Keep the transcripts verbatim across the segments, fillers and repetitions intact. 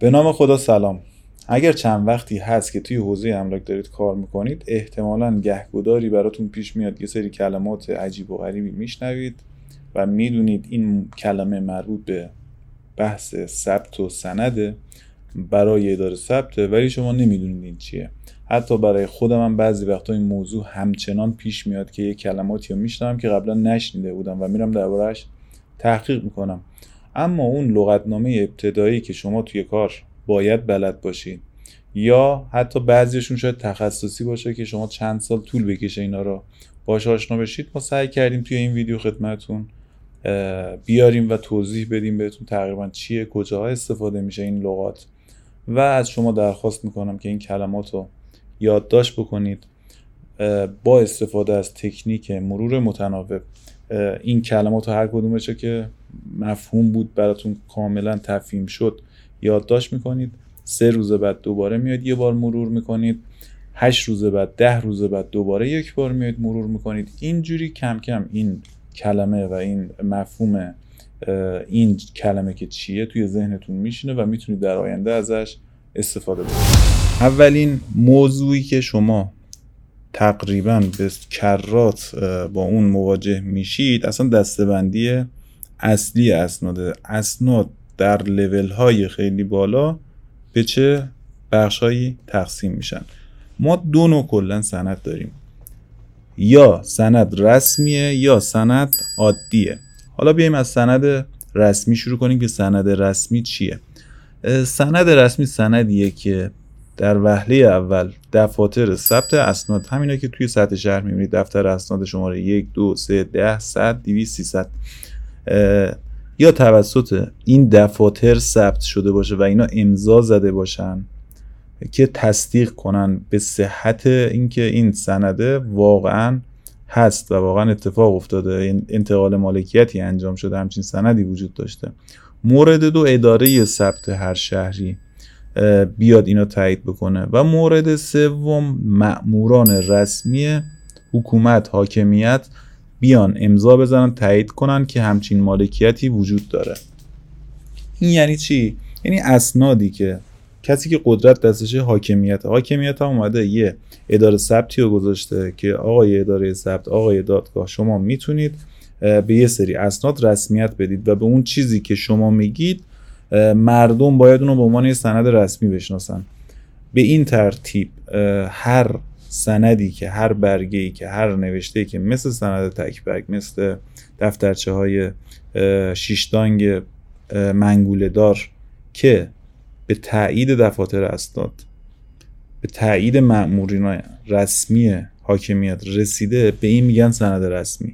به نام خدا سلام. اگر چند وقتی هست که توی حوزه املاک دارید کار میکنید، احتمالاً گهگداری براتون پیش میاد یه سری کلمات عجیب و غریبی میشنوید و میدونید این کلمه مربوط به بحث ثبت و سنده برای اداره ثبته، ولی شما نمیدونید این چیه. حتی برای خودم هم بعضی وقتا این موضوع همچنان پیش میاد که یه کلماتی رو میشنوم که قبلا نشنیده بودم و میرم درباره‌اش تحقیق میکنم. اما اون لغتنامه ابتدایی که شما توی کار باید بلد باشید، یا حتی بعضیشون شاید تخصصی باشه که شما چند سال طول بکشه اینا رو باهاش آشنا بشید، ما سعی کردیم توی این ویدیو خدمتتون بیاریم و توضیح بدیم بهتون تقریبا چیه، کجاها استفاده میشه این لغات، و از شما درخواست میکنم که این کلمات رو یادداشت بکنید. با استفاده از تکنیک مرور متناوب این کلمات رو هر کدومشه که مفهوم بود براتون کاملا تفهیم شد یادداشت میکنید. سه روز بعد دوباره میاد یه بار مرور میکنید. هشت روز بعد، ده روز بعد دوباره یک بار میاد مرور میکنید. اینجوری کم کم این کلمه و این مفهوم این کلمه که چیه توی ذهنتون میشینه و میتونید در آینده ازش استفاده بکنید. اولین موضوعی که شما تقریبا به کرات با اون مواجه میشید اصلا دسته‌بندی اصلی اسناده. اسناد در لول های خیلی بالا به چه بخشایی تقسیم میشن؟ ما دو نوع کلا سند داریم، یا سند رسمیه یا سند عادیه. حالا بیایم از سند رسمی شروع کنیم که سند رسمی چیه؟ سند رسمی سندیه که در وهله اول دفاتر ثبت اسناد، همینا که توی سطح شهر میبینید، دفتر اسناد شماره یک، دو، سه، ده، صد، دویست، سیصد، یا توسط این دفاتر ثبت شده باشه و اینا امضا زده باشن که تصدیق کنن به صحت اینکه این سنده واقعا هست و واقعا اتفاق افتاده، انتقال مالکیتی انجام شده، همچین سندی وجود داشته. مورد دو، اداره ثبت هر شهری بیاد اینا تایید بکنه. و مورد سوم، مأموران رسمی حکومت، حاکمیت بیان امضا بزنن تایید کنن که همچین مالکیتی وجود داره. این یعنی چی؟ یعنی اسنادی که کسی که قدرت دستشه حاکمیت حاکمیت هم اومده یه اداره ثبتی رو گذاشته که آقای اداره ثبت، آقای دادگاه، شما میتونید به یه سری اسناد رسمیت بدید و به اون چیزی که شما میگید مردم باید اونو به عنوان یه سند رسمی بشناسن. به این ترتیب هر سندی که هر برگه‌ای که هر نوشته‌ای که مثل سند تک‌برگ، مثل دفترچه های شیشتانگ منگوله دار که به تایید دفاتر اسناد، به تایید مأمورین رسمی حاکمیت رسیده، به این میگن سند رسمی.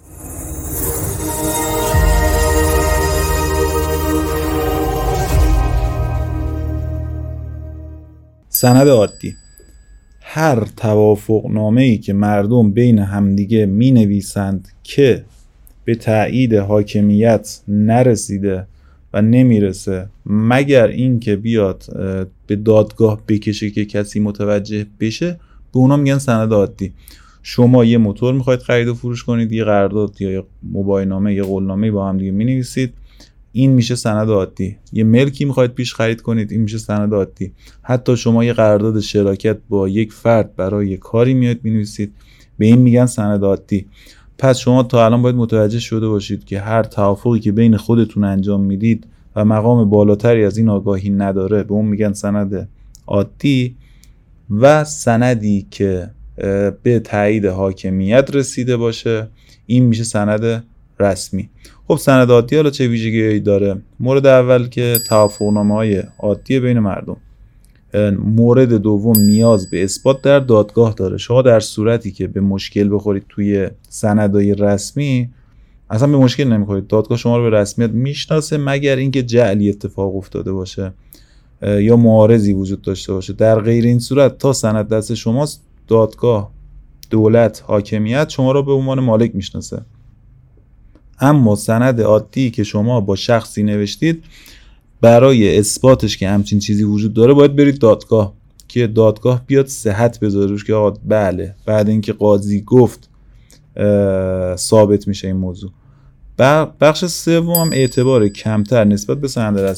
سند عادی، هر توافق نامه‌ای که مردم بین همدیگه می نویسند که به تایید حاکمیت نرسیده و نمیرسه مگر این که بیاد به دادگاه بکشه که کسی متوجه بشه، به اونا میگن سند عادی. شما یه موتور میخواید خرید و فروش کنید، یه قرارداد یا یه مباینامه، یه قولنامه با هم دیگه می نویسید، این میشه سند عادی. یه ملکی میخواید پیش خرید کنید، این میشه سند عادی. حتی شما یه قرارداد شراکت با یک فرد برای کاری میاد مینویسید، به این میگن سند عادی. پس شما تا الان باید متوجه شده باشید که هر توافقی که بین خودتون انجام میدید و مقام بالاتری از این آگاهی نداره، به اون میگن سند عادی. و سندی که به تایید حاکمیت رسیده باشه، این میشه سند رسمی. خب سند عادی حالا چه ویژگی‌هایی داره؟ مورد اول که توافقنامه‌های عادی بین مردم. مورد دوم، نیاز به اثبات در دادگاه داره. شما در صورتی که به مشکل بخورید توی سندهای رسمی، اصلا به مشکل نمیخورید، دادگاه شما رو به رسمیت میشناسه مگر اینکه جعلی اتفاق افتاده باشه یا معارضی وجود داشته باشه. در غیر این صورت تا سند دست شماست، دادگاه، دولت، حاکمیت شما رو به عنوان مالک میشناسه. اما سند عادی که شما با شخصی نوشتید، برای اثباتش که همچین چیزی وجود داره باید برید دادگاه که دادگاه بیاد صحت بذاره روش که آقا بله، بعد اینکه قاضی گفت ثابت میشه این موضوع. بخش سوم، اعتبار کمتر نسبت به سند رسمی.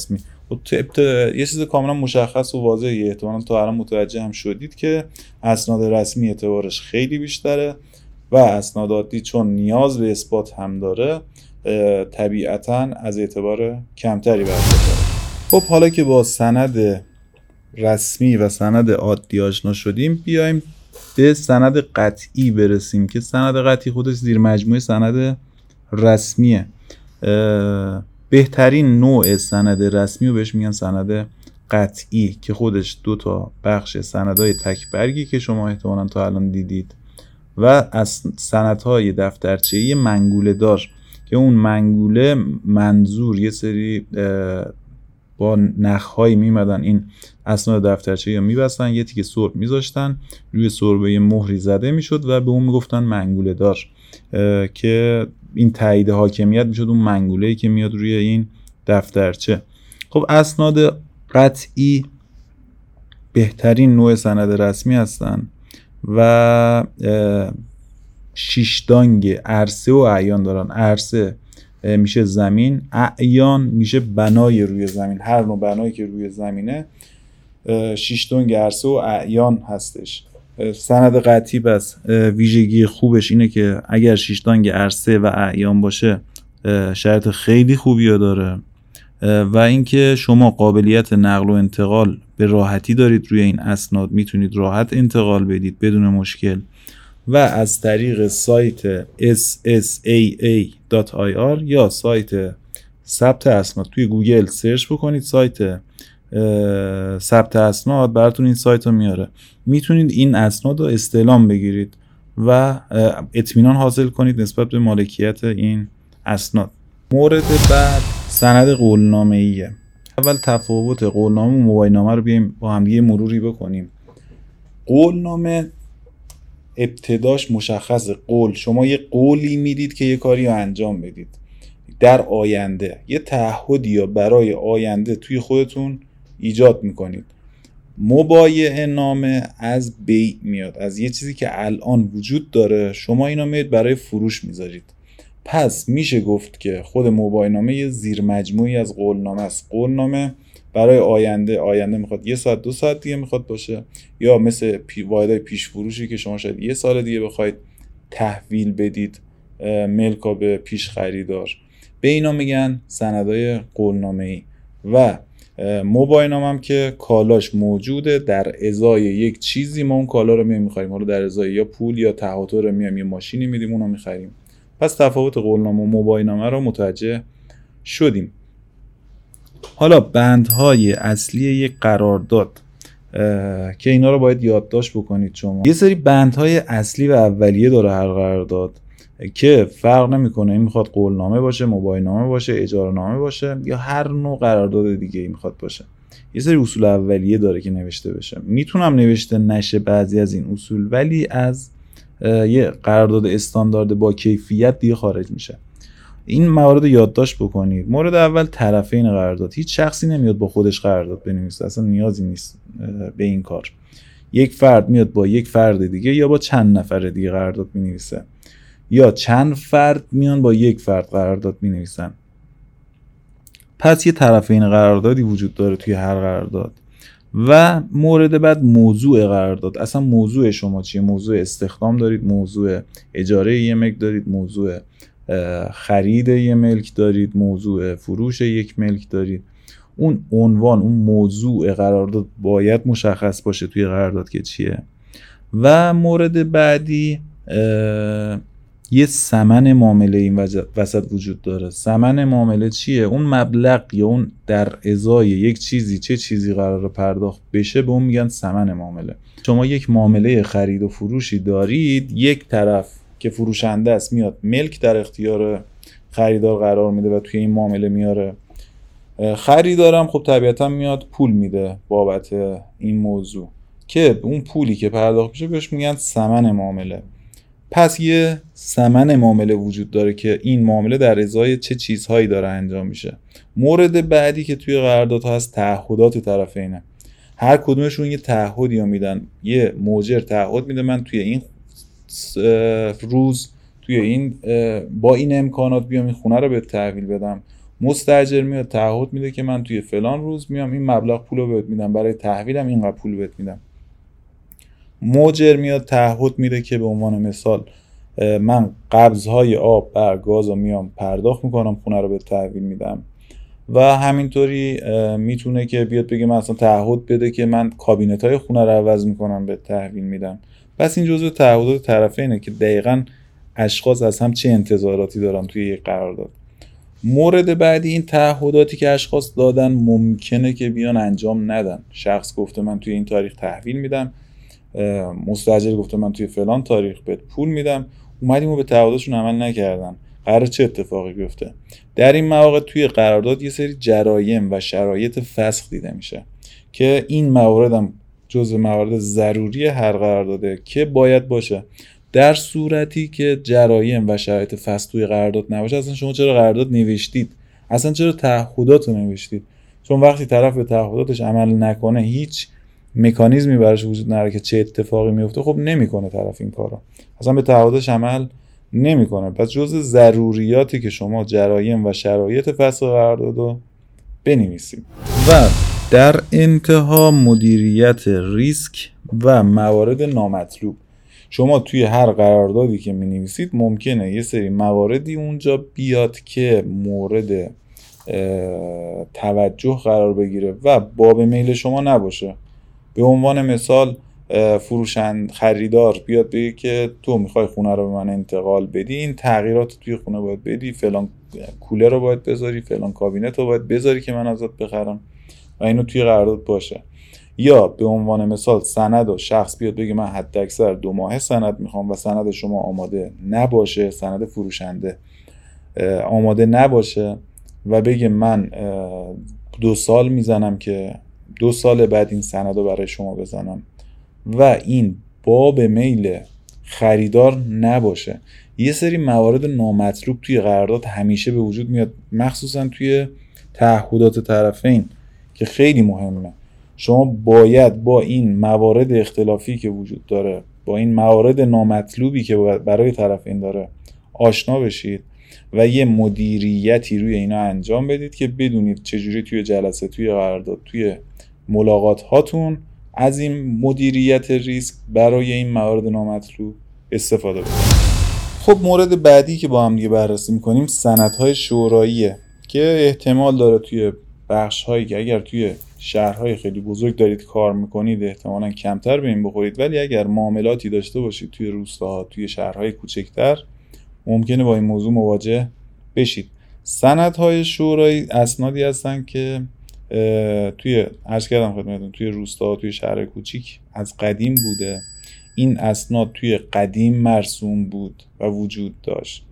خب تو ابتدا یه چیز کاملا مشخص و واضحه، احتمالاً تا الان متوجه هم شدید که اسناد رسمی اعتبارش خیلی بیشتره و اسناد عادی چون نیاز به اثبات هم داره طبیعتاً از اعتبار کمتری برخورداره. خب حالا که با سند رسمی و سند عادی آشنا شدیم، بیایم به سند قطعی برسیم که سند قطعی خودش زیر مجموعه سند رسمیه. بهترین نوع سند رسمی رو بهش میگن سند قطعی که خودش دو تا بخش، سندهای تک برگی که شما احتمالاً تا الان دیدید و از سندهای دفترچه‌ای منگوله دار که اون منگوله منظور یه سری با نخ‌هایی میمدن این اسناد دفترچه‌ای رو میبستن، یه تیکه سرب میذاشتن روی سربه مهری زده میشد و به اون میگفتن منگوله دار که این تایید حاکمیت میشد اون منگوله‌ای که میاد روی این دفترچه. خب اسناد قطعی بهترین نوع سند رسمی هستن و شش دانگ عرصه و اعیان دارن. عرصه میشه زمین، اعیان میشه بنای روی زمین، هر نوع بنایی که روی زمینه شش دانگ عرصه و اعیان هستش. سند قطعی بس ویژگی خوبش اینه که اگر شش دانگ عرصه و اعیان باشه شرط خیلی خوبی رو داره و اینکه شما قابلیت نقل و انتقال به راحتی دارید روی این اسناد، میتونید راحت انتقال بدید بدون مشکل و از طریق سایت اس اس ای ای دات آی آر یا سایت ثبت اسناد توی گوگل سرچ بکنید، سایت ثبت اسناد براتون این سایت رو میاره، میتونید این اسناد رو استعلام بگیرید و اطمینان حاصل کنید نسبت به مالکیت این اسناد. مورد بعد سند قولنامه‌ایه. اول تفاوت قولنامه و مباینامه رو بیایم با هم دیگه مروری بکنیم. قولنامه ابتداش مشخصه، قول شما یه قولی میدید که یه کاری رو انجام بدید در آینده، یه تعهدی یا برای آینده توی خودتون ایجاد میکنید. مبایعه نامه از بیع میاد، از یه چیزی که الان وجود داره شما اینو میاد برای فروش میذارید. پس میشه گفت که خود مبایعه نامه یه زیر مجموعی از قولنامه است. قولنامه برای آینده، آینده میخواد یه ساعت دو ساعت دیگه میخواد باشه، یا مثل پی واحدهای پیش فروشی که شما شاید یه سال دیگه بخواید تحویل بدید ملکا به پیش خریدار، به اینا میگن سندهای قولنامه‌ای. و مبایعه نامه هم که کالاش موجوده، در ازای یک چیزی ما اون کالا رو میایم میخریم، حالا در ازای یا پول یا تهاتر رو میایم یه ماشینی میدیم اونو میخریم. پس تفاوت قولنامه و مبایعه نامه رو متوجه شدیم. حالا بندهای اصلی یک قرارداد که اینا رو باید یادداشت بکنید شما. یه سری بندهای اصلی و اولیه داره هر قرارداد که فرق نمیکنه این میخواد قولنامه باشه، مبایعه نامه باشه، اجاره نامه باشه یا هر نوع قرارداد دیگه ای میخواد باشه. یه سری اصول اولیه داره که نوشته بشه. میتونم نوشته نشه بعضی از این اصول، ولی از یه قرارداد استاندارد با کیفیت دیگه خارج میشه. این موارد یادداشت بکنید. مورد اول طرفین قرارداد. هیچ شخصی نمیاد با خودش قرارداد بنویسه، اصلا نیازی نیست به این کار. یک فرد میاد با یک فرد دیگه یا با چند نفر دیگه قرارداد مینویسه، یا چند فرد میان با یک فرد قرارداد مینویسن. پس یه طرفین قراردادی وجود داره توی هر قرارداد. و مورد بعد موضوع قرارداد. اصلا موضوع شما چیه؟ موضوع استخدام دارید، موضوع اجاره یه ملک دارید، موضوع خرید یه ملک دارید، موضوع فروش یک ملک دارید. اون عنوان، اون موضوع قرارداد باید مشخص باشه توی قرارداد که چیه. و مورد بعدی یه ثمن معامله این وسط وجود داره. ثمن معامله چیه؟ اون مبلغ یا اون در ازای یک چیزی چه چیزی قراره پرداخت بشه به اون میگن ثمن معامله. شما یک معامله خرید و فروشی دارید، یک طرف که فروشنده است میاد ملک در اختیار خریدار قرار میده و توی این معامله میاره. خریدارم خب طبیعتا میاد پول میده بابت این موضوع که اون پولی که پرداخت میشه بهش میگن ثمن معامله. پس یه ثمن معامله وجود داره که این معامله در ازای چه چیزهایی داره انجام میشه. مورد بعدی که توی قراردادها هست تعهدات طرفینه. هر کدومشون یه تعهدی رو میدن. یه مؤجر تعهد میده من توی این روز توی این با این امکانات بیام این خونه رو به تحویل بدم. مستاجر میاد تعهد میده که من توی فلان روز میام این مبلغ پولو بهت میدم، برای تحویلم اینقدر پول بهت میدم. موجر میاد تعهد میده که به عنوان مثال من قبضهای آب، برق، گاز رو میام پرداخت میکنم، خونه رو به تحویل میدم. و همینطوری میتونه که بیاد بگه من اصلا تعهد بده که من کابینت های خونه رو عوض میکنم به تحویل میدم. پس این جزء تعهدات طرفینه که دقیقاً اشخاص از هم چه انتظاراتی دارن توی یک قرارداد. مورد بعدی، این تعهداتی که اشخاص دادن ممکنه که بیان انجام ندن. شخص گفته من توی این تاریخ تحویل میدم، مستاجر گفته من توی فلان تاریخ بهت پول میدم، اومدیم و به تعهداتشون عمل نکردن. قرار چه اتفاقی بیفته؟ در این مواقع توی قرارداد یه سری جرایم و شرایط فسخ دیده میشه که این موارد هم جزء موارد ضروری هر قرارداده که باید باشه. در صورتی که جرایم و شرایط فسخ توی قرارداد نباشه، اصلا شما چرا قرارداد نوشتید؟ اصلا چرا تعهدات رو نوشتید؟ چون وقتی طرف به تعهداتش عمل نکنه، هیچ مکانیزمی براش وجود نداره که چه اتفاقی میفته. خب نمیکنه طرف این کارو، اصلا به تعهدش عمل نمیکنه. پس جزء ضروریاتی که شما جرایم و شرایط فسخ قرارداد رو بنویسید. و در انتها مدیریت ریسک و موارد نامطلوب. شما توی هر قراردادی که می‌نویسید ممکنه یه سری مواردی اونجا بیاد که مورد توجه قرار بگیره و باب میل شما نباشه. به عنوان مثال فروشند خریدار بیاد بگه که تو میخوای خونه رو به من انتقال بدی، این تغییرات توی خونه باید بدی، فلان کولر رو باید بذاری، فلان کابینت رو باید بذاری که من ازت بخرم و اینو توی قرارداد باشه. یا به عنوان مثال سند و شخص بیاد بگه من حد اکثر دو ماه سند میخوام و سند شما آماده نباشه، سند فروشنده آماده نباشه و بگه من دو سال میزنم که دو سال بعد این سند رو برای شما بزنم و این باب میل خریدار نباشه. یه سری موارد نامطلوب توی قرارداد همیشه به وجود میاد، مخصوصا توی تعهدات طرفین که خیلی مهمه. شما باید با این موارد اختلافی که وجود داره، با این موارد نامطلوبی که برای طرفین داره آشنا بشید و یه مدیریتی روی اینا انجام بدید که بدونید چجوری توی جلسه، توی قرارداد، توی ملاقات هاتون از این مدیریت ریسک برای این موارد نامطلوب استفاده کنید. خب مورد بعدی که با هم دیگه بررسی می‌کنیم سندهای شوراییه که احتمال داره توی بخش‌هایی که اگر توی شهرهای خیلی بزرگ دارید کار می‌کنید احتمالاً کمتر به این بخورید، ولی اگر معاملاتی داشته باشید توی روستاها، توی شهرهای کوچکتر، ممکنه با این موضوع مواجه بشید. سندهای شورایی اسنادی هستن که توی عرض کردم خدمتتون توی روستاها، توی شهرهای کوچیک از قدیم بوده. این اسناد توی قدیم مرسوم بود و وجود داشت.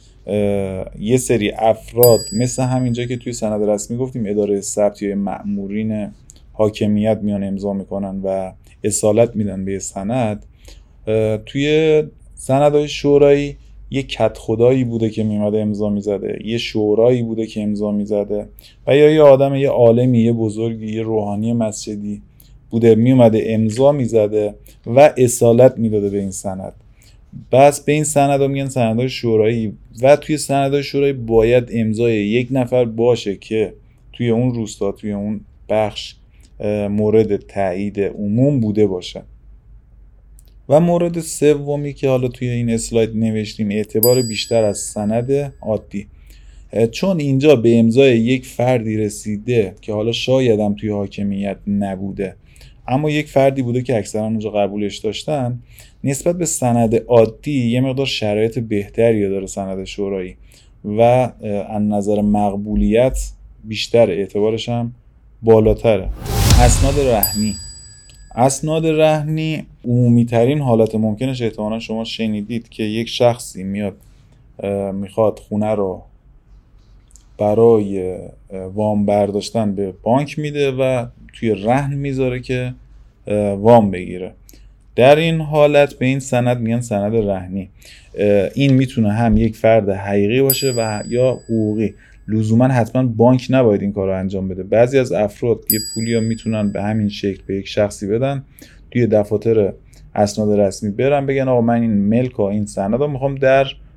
یه سری افراد مثل همینجا که توی سند رسمی گفتیم اداره ثبت یا مأمورین حاکمیت میان امضا میکنن و اصالت میدن به سند، توی سندهای شورایی یه کت خدایی بوده که میمده امضا میزده، یه شورایی بوده که امضا میزده و یا یه آدم، یه عالمی، یه بزرگی، یه روحانی مسجدی بوده میومده امضا میزده و اصالت میداده به این سند. بس به این سندها میگن سندهای شورایی و توی سندهای شورایی باید امضای یک نفر باشه که توی اون روستا، توی اون بخش مورد تایید عموم بوده باشه. و مورد سومی که حالا توی این اسلاید نوشتیم اعتبار بیشتر از سند عادی، چون اینجا به امضای یک فردی رسیده که حالا شاید هم توی حاکمیت نبوده اما یک فردی بوده که اکثرا اونجا قبولش داشتن، نسبت به سند عادی یه مقدار شرایط بهتری داره سند شورایی و از نظر مقبولیت بیشتر، اعتبارش هم بالاتره. اسناد رهنی اسناد رهنی عمومی ترین حالت ممکنش احتمالا شما شنیدید که یک شخصی میاد میخواد خونه رو برای وام برداشتن به بانک میده و توی رهن میذاره که وام بگیره. در این حالت به این سند میگن سند رهنی. این میتونه هم یک فرد حقیقی باشه و یا حقوقی. لزوما حتما بانک نباید این کار رو انجام بده. بعضی از افراد یه پولی ها میتونن به همین شکل به یک شخصی بدن، توی دفاتر اسناد رسمی برن بگن آقا من این ملک و این سند رو میخوام در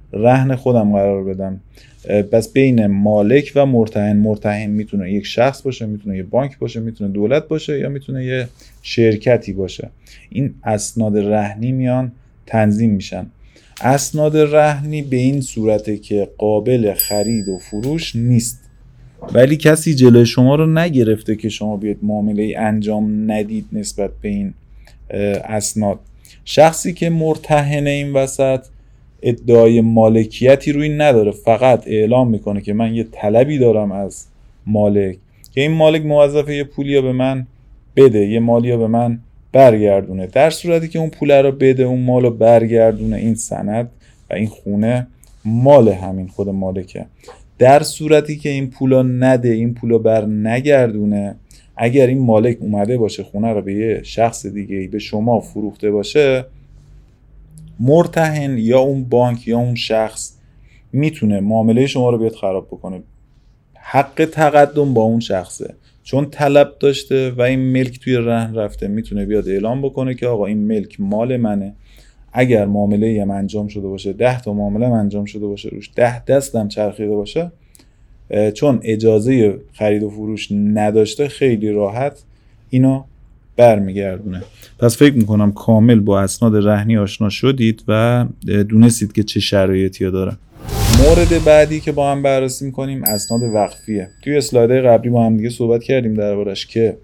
رهن خودم قرار بدم. بس بین مالک و مرتهن، مرتهن میتونه یک شخص باشه، میتونه یه بانک باشه، میتونه دولت باشه، یا میتونه یه شرکتی باشه. این اسناد رهنی میان تنظیم میشن. اسناد رهنی به این صورته که قابل خرید و فروش نیست، ولی کسی جلوی شما رو نگرفته که شما بیاید معامله انجام ندید نسبت به این اسناد. شخصی که مرتهن این وسط ادعای مالکیتی روی نداره، فقط اعلام میکنه که من یه طلبی دارم از مالک که این مالک موظفه یه پولی به من بده، یه مالی به من برگردونه. در صورتی که اون پول رو بده، اون مال رو برگردونه، این سند و این خونه مال همین خود مالکه. در صورتی که این پولا نده، این پولا بر نگردونه، اگر این مالک اومده باشه خونه رو به یه شخص دیگه، به شما فروخته باشه، مرتهن یا اون بانک یا اون شخص میتونه معامله شما رو بیاد خراب بکنه. حق تقدم با اون شخصه، چون طلب داشته و این ملک توی رهن رفته، میتونه بیاد اعلام بکنه که آقا این ملک مال منه. اگر معامله هم انجام شده باشه، ده تا معامله هم انجام شده باشه، روش ده دستم چرخیده باشه، چون اجازه خرید و فروش نداشته، خیلی راحت اینو برمیگردونه. پس فکر میکنم کامل با اسناد رهنی آشنا شدید و دونستید که چه شرایطی داره. مورد بعدی که با هم بررسی میکنیم اسناد وقفیه. توی اسلایدهای قبلی با هم دیگه صحبت کردیم دربارش که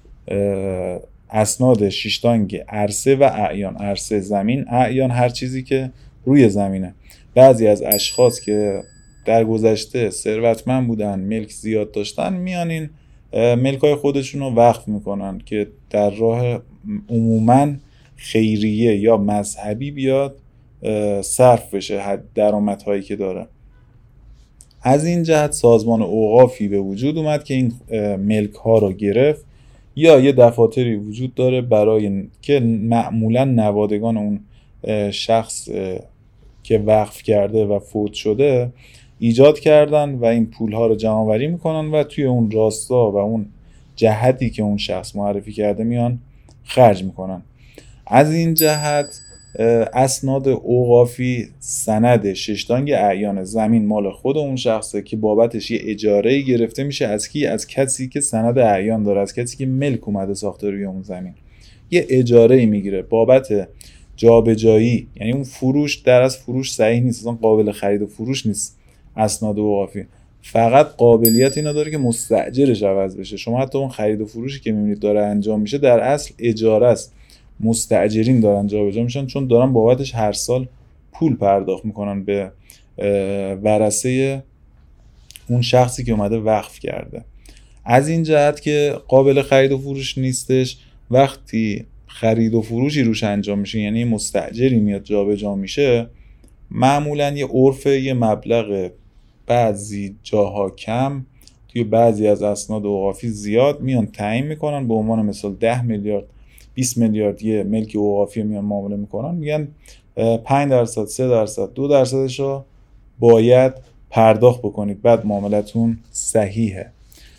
اسناد شیشتانگ عرصه و اعیان، عرصه زمین، اعیان هر چیزی که روی زمینه. بعضی از اشخاص که در گذشته ثروتمند بودن، ملک زیاد داشتن، میان این ملکای خودشون رو وقف میکنن که در راه عموما خیریه یا مذهبی بیاد صرف بشه درآمدهایی که داره. از این جهت سازمان اوقافی به وجود اومد که این ملک ها رو گرفت، یا یه دفاتری وجود داره برای که معمولا نوادگان اون شخص که وقف کرده و فوت شده ایجاد کردن و این پول ها رو جمع آوری میکنن و توی اون راستا و اون جهتی که اون شخص معرفی کرده میان خرج میکنن. از این جهت اسناد اوقافی سند ششتانگ اعیان، زمین مال خود اون شخصه که بابتش یه اجاره گرفته میشه از کی؟ از کسی که سند اعیان داره، از کسی که ملک اومده ساخته روی اون زمین. یه اجاره میگیره بابت جابجایی، یعنی اون فروش در از فروش صحیح نیست، اصلا قابل خرید و فروش نیست. اسناد اوقافی فقط قابلیت اینا داره که مستاجرش عوض بشه. شما حتی اون خرید و فروشی که میبینید داره انجام میشه در اصل اجاره است، مستاجرین دارن جابجا میشن، چون دارن بابتش هر سال پول پرداخت میکنن به ورثه اون شخصی که اومده وقف کرده. از این جهت که قابل خرید و فروش نیستش، وقتی خرید و فروشی روش انجام میشه، یعنی مستاجری میاد جابجا میشه، معمولا یه عرف یه مبلغ بعضی جاها کم، توی بعضی از اسناد اوقافی زیاد میان تعیین میکنن. به عنوان مثال ده میلیارد بیست میلیارد یه ملک اوقافی میان معامله میکنن، میگن پنج درصد سه درصد دو درصدش رو باید پرداخت بکنید، بعد معاملتون صحیحه.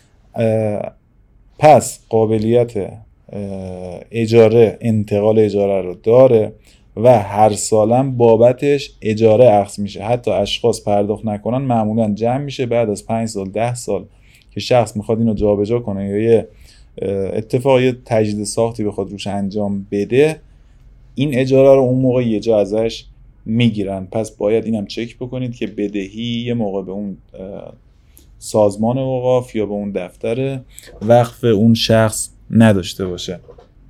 پس قابلیت اجاره، انتقال اجاره رو داره و هر سالم بابتش اجاره اخذ میشه. حتی اشخاص پرداخت نکنن معمولا جمع میشه بعد از پنج سال ده سال که شخص میخواد اینو جابجا کنه یا یه اتفاقی تجدید ساختی بخواد روش انجام بده، این اجاره رو اون موقع یه جا ازش میگیرن. پس باید اینم چک بکنید که بدهی یه موقع به اون سازمان اوقاف یا به اون دفتر وقف اون شخص نداشته باشه.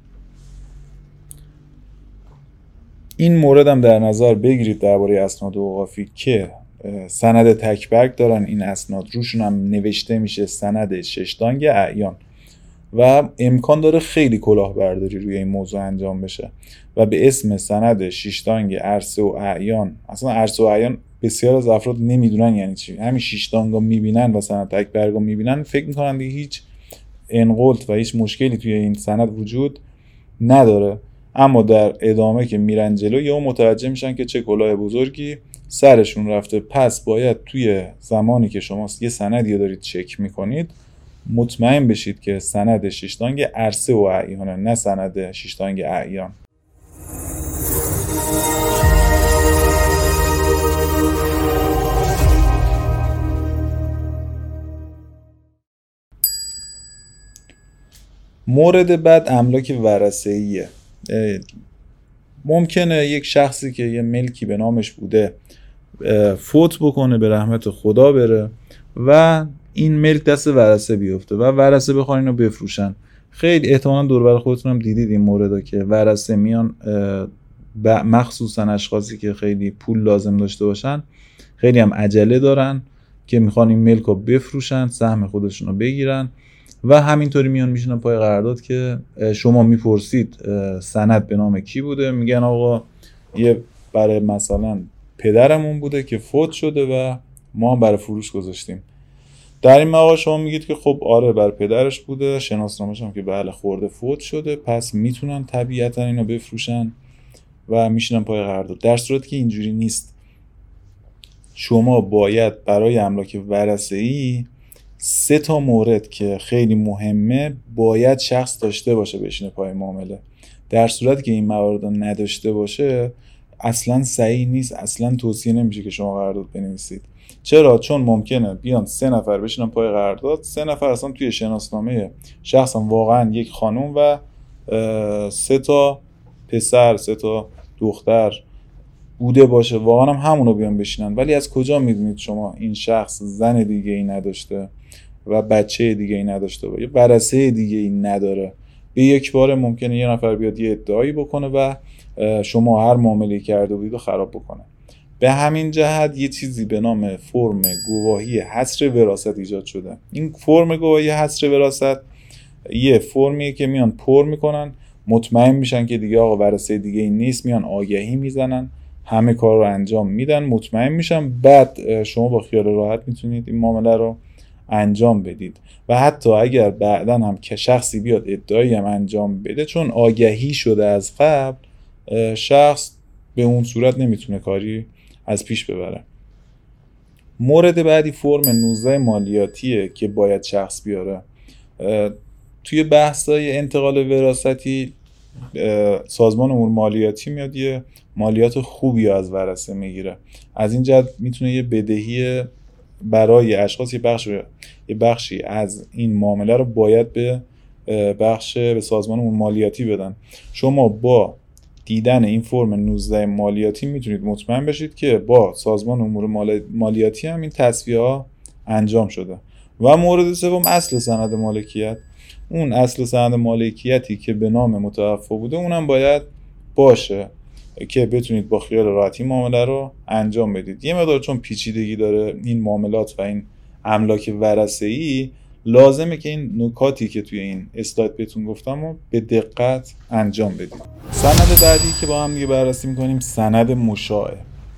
این مورد هم در نظر بگیرید درباره اسناد اوقافی که سند تکبرگ دارن این اسناد، روشون هم نوشته میشه سند ششتانگ اعیان و امکان داره خیلی کلاهبرداری روی این موضوع انجام بشه و به اسم سند ششتانگ عرصه و اعیان. اصلا عرصه و اعیان بسیار از افراد نمیدونن یعنی چی. همین ششتانگا میبینن و سند تکبرگا میبینن فکر میکنن دیگه هیچ انقلت و هیچ مشکلی توی این سند وجود نداره، اما در ادامه که میرن جلو یا متوجه میشن که چه کلاه بزرگی سرشون رفته. پس باید توی زمانی که شما یه سندی دارید چک میکنید مطمئن بشید که سند ششتانگ عرصه و اعیانه، نه سند ششتانگ اعیان. مورد بعد املاک ورثه‌ایه. ممکنه یک شخصی که یه ملکی به نامش بوده فوت بکنه، به رحمت خدا بره و این ملک دست ورثه بیفته و ورثه بخوان اینو بفروشن. خیلی احتمالاً دور بر خودتون هم دیدید این موردا که ورثه میان، مخصوصا اشخاصی که خیلی پول لازم داشته باشن، خیلی هم عجله دارن که میخوان این ملک رو بفروشن، سهم خودشون رو بگیرن و همینطوری میان میشنن پای قرارداد که شما میپرسید سند به نام کی بوده، میگن آقا یه برای مثلا پدرمون بوده که فوت شده و ما هم برای فروش گذاشتیم. در این مقام شما میگید که خب آره بر پدرش بوده، شناسنامه‌ش هم که بله خورده فوت شده، پس میتونن طبیعتا اینو بفروشن و میشینن پای قرارداد. در صورتی که اینجوری نیست، شما باید برای املاک ورثه‌ای سه تا مورد که خیلی مهمه باید شخص داشته باشه بشینه پای معامله. در صورتی که این موارد نداشته باشه اصلا صحیح نیست، اصلا توصیه نمیشه که شما قرارداد بنویسید. چرا؟ چون ممکنه بیان سه نفر بشینن پای قرارداد، سه نفر اصلا توی شناسنامه شخص هم واقعا یک خانم و سه تا پسر سه تا دختر بوده باشه، واقعا هم همونو بیان بشینن، ولی از کجا میدونید شما این شخص زن دیگه ای نداشته و بچه دیگه ای نداشته و یه ورثه دیگه ای نداره؟ به یک بار ممکنه یه نفر بیاد یه ادعایی بکنه و شما هر معامله‌ای کرده بودید رو خراب بکنه. به همین جهت یه چیزی به نام فرم گواهی حصر وراثت ایجاد شده. این فرم گواهی حصر وراثت یه فرمیه که میان پر میکنن، مطمئن میشن که دیگه آقا ورثه دیگه ای نیست، میان آگهی میزنن، همه کار رو انجام میدن، مطمئن میشن، بعد شما با خیال راحت میتونید این معامله رو انجام بدید. و حتی اگر بعدن هم که شخصی بیاد ادعایی هم انجام بده، چون آگهی شده از قبل، شخص به اون صورت نمیتونه کاری از پیش ببره. مورد بعدی فرم نوزده مالیاتیه که باید شخص بیاره. توی بحثای انتقال وراثتی سازمان امور مالیاتی میاد یه مالیات خوبی از ورثه میگیره. از این جهت میتونه یه بدهی برای اشخاص یه بخش یه بخشی از این معامله رو باید به بخش به سازمان امور مالیاتی بدن. شما با دیدن این فرم نوزده مالیاتی میتونید مطمئن بشید که با سازمان امور مالیاتی هم این تصفیه ها انجام شده. و مورد سوم اصل سند مالکیت. اون اصل سند مالکیتی که به نام متوفی بوده اونم باید باشه که بتونید با خیال راحتی معامله رو انجام بدید. یه مقدار چون پیچیدگی داره این معاملات و این املاک ورثه‌ای، لازمه که این نکاتی که توی این اسلاید بهتون گفتم رو به دقت انجام بدید. سند بعدی که با هم دیگه بررسی می‌کنیم سند مشاع.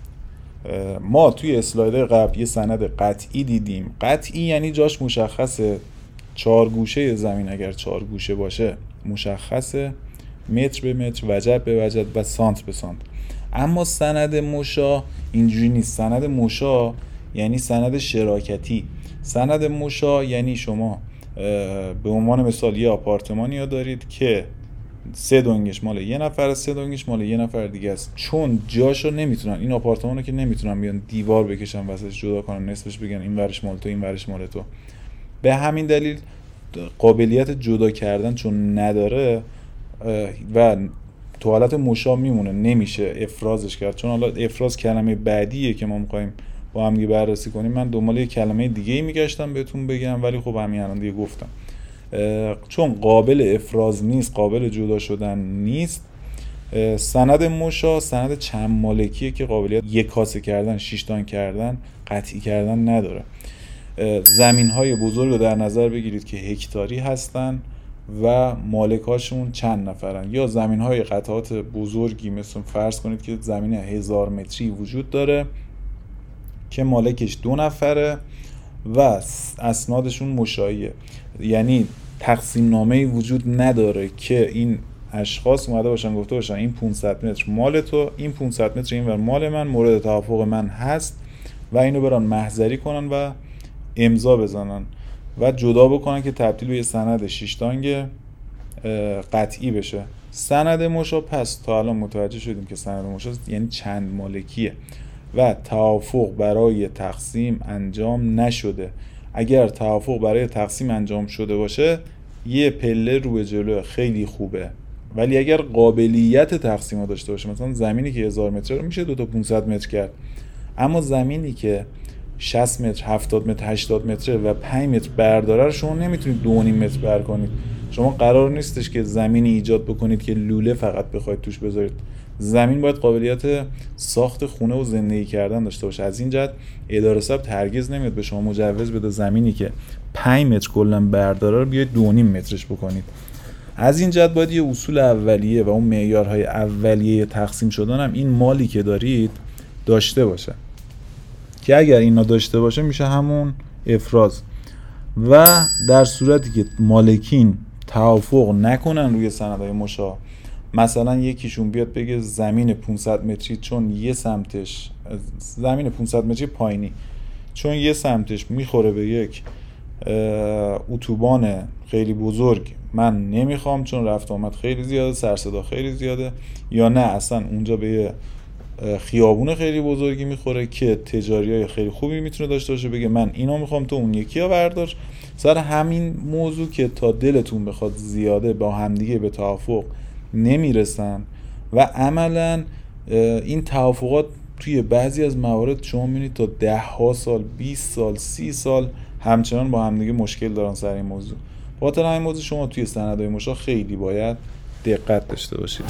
ما توی اسلاید قبل یه سند قطعی دیدیم. قطعی یعنی جاش مشخصه، چهار گوشه زمین اگر چهار گوشه باشه مشخصه، متر به متر، وجب به وجب و سانت به سانت. اما سند مشاع اینجوری نیست. سند مشاع یعنی سند شراکتی. سند مشاع یعنی شما به عنوان مثال یه آپارتمانی ها دارید که سه دنگش مال یه نفر، سه دنگش مال یه نفر دیگه است. چون جاشو نمیتونن، این آپارتمانو که نمیتونن بیان دیوار بکشن واسش جدا کنن، نصفش بگن این ورش مال تو این ورش مال تو، به همین دلیل قابلیت جدا کردن چون نداره و تو حالت مشاع میمونه، نمیشه افرازش کرد. چون حالا افراز کلمه بعدیه که ما میخوایم با هم دیگه بررسی کنیم. من دنبال یه کلمه دیگه ای میگشتم بهتون بگم، ولی خب همین الان دیگه گفتم. چون قابل افراز نیست، قابل جدا شدن نیست، سند مشاع سند چند مالکیه که قابلیت یک کاسه کردن، شش دان کردن، قطعی کردن نداره. زمین‌های بزرگ رو در نظر بگیرید که هکتاری هستن و مالکاشون چند نفرن، یا زمین‌های قطعات بزرگی مثل فرض کنید که زمین هزار متری وجود داره که مالکش دو نفره و اسنادشون مشاعیه، یعنی تقسیم نامه‌ای وجود نداره که این اشخاص اومده باشن گفته باشن این پانصد متر مال تو، این پانصد متر اینور مال من، مورد توافق من هست و اینو برن محضری کنن و امضا بزنن و جدا بکنن که تبدیل به یه سند شش دانگ قطعی بشه. سند مشاع پس تا الان متوجه شدیم که سند مشاع یعنی چند مالکیه و توافق برای تقسیم انجام نشده. اگر توافق برای تقسیم انجام شده باشه یه پله رو به جلو خیلی خوبه، ولی اگر قابلیت تقسیم داشته باشه، مثلا زمینی که هزار متر رو میشه دو تا پانصد متر کرد، اما زمینی که شصت متر، هفتاد متر، هشتاد متر و پنج متر برداره رو شما نمیتونید دو و نیم متر بر کنید. شما قرار نیستش که زمینی ایجاد بکنید که لوله فقط بخواید توش بذارید. زمین باید قابلیت ساخت خونه و زندگی کردن داشته باشه. از این جهت اداره ثبت هرگز نمیاد به شما مجوز بده زمینی که پنج متر کلا برداره رو بیاید دو و نیم مترش بکنید. از این جهت باید یه اصول اولیه و اون معیارهای اولیه تقسیم شدن هم این مالی که دارید داشته باشه، که اگر اینا داشته باشه میشه همون افراز. و در صورتی که مالکین توافق نکنن روی سندهای مشاع، مثلا یکیشون بیاد بگه زمین پانصد متری چون یه سمتش زمین پانصد متری پایینی چون یه سمتش میخوره به یک اتوبان خیلی بزرگ من نمیخوام چون رفت آمد خیلی زیاده، سر صدا خیلی زیاده، یا نه اصلا اونجا به یه خیابون خیلی بزرگی میخوره که تجاریای خیلی خوبی میتونه داشته باشه، بگه من اینو میخوام تو اون یکی ها بردار. سر همین موضوع که تا دلتون بخواد زیاده با همدیگه به توافق نمیرسن و عملا این توافقات توی بعضی از موارد شما میبینید تا ده ها سال، بیست سال، سی سال همچنان با همدیگه مشکل دارن سر این موضوع. بخاطر همین موضوع شما توی سندهای مشاع خیلی باید دقت داشته باشید.